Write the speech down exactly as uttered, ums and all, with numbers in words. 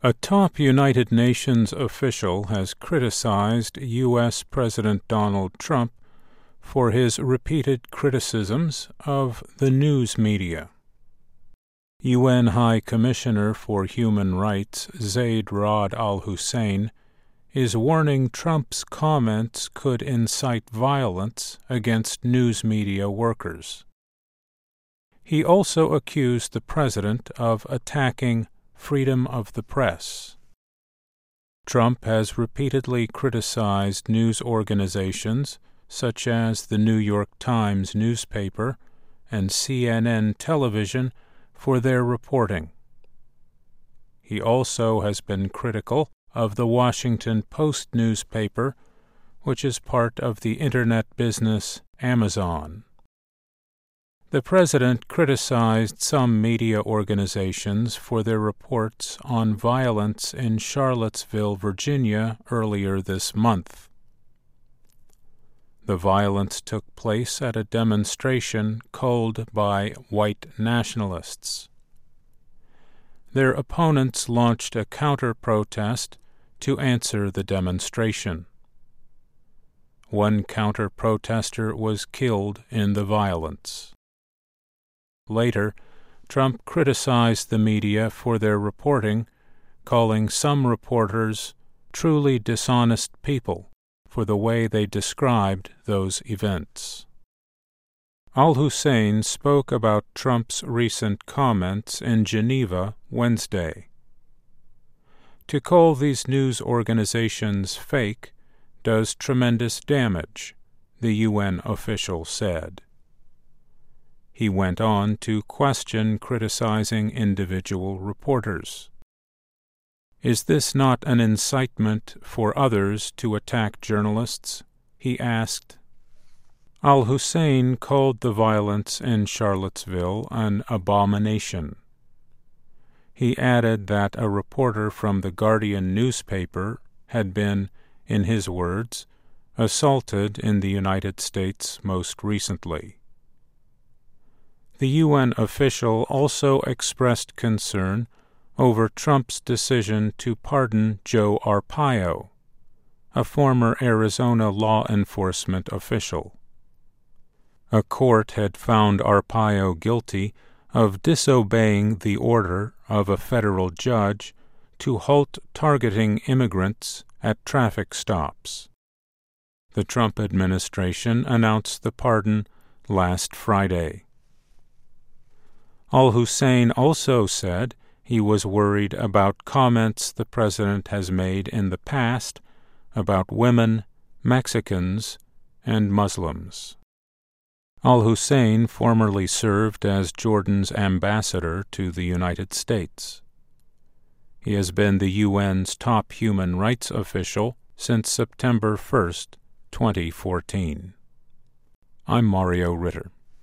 A top United Nations official has criticized U S President Donald Trump for his repeated criticisms of the news media. U N High Commissioner for Human Rights Zeid Ra'ad Al Hussein is warning Trump's comments could incite violence against news media workers. He also accused the president of attacking freedom of the press. Trump has repeatedly criticized news organizations such as the New York Times newspaper and C N N television for their reporting. He also has been critical of the Washington Post newspaper, which is part of the internet business Amazon. The president criticized some media organizations for their reports on violence in Charlottesville, Virginia, earlier this month. The violence took place at a demonstration called by white nationalists. Their opponents launched a counter-protest to answer the demonstration. One counter-protester was killed in the violence. Later, Trump criticized the media for their reporting, calling some reporters truly dishonest people for the way they described those events. Al-Hussein spoke about Trump's recent comments in Geneva Wednesday. To call these news organizations fake does tremendous damage, the U N official said. He went on to question criticizing individual reporters. Is this not an incitement for others to attack journalists? He asked. Al-Hussein called the violence in Charlottesville an abomination. He added that a reporter from the Guardian newspaper had been, in his words, assaulted in the United States most recently. The U N official also expressed concern over Trump's decision to pardon Joe Arpaio, a former Arizona law enforcement official. A court had found Arpaio guilty of disobeying the order of a federal judge to halt targeting immigrants at traffic stops. The Trump administration announced the pardon last Friday. Al-Hussein also said he was worried about comments the president has made in the past about women, Mexicans, and Muslims. Al-Hussein formerly served as Jordan's ambassador to the United States. He has been the U N's top human rights official since September first, twenty fourteen. I'm Mario Ritter.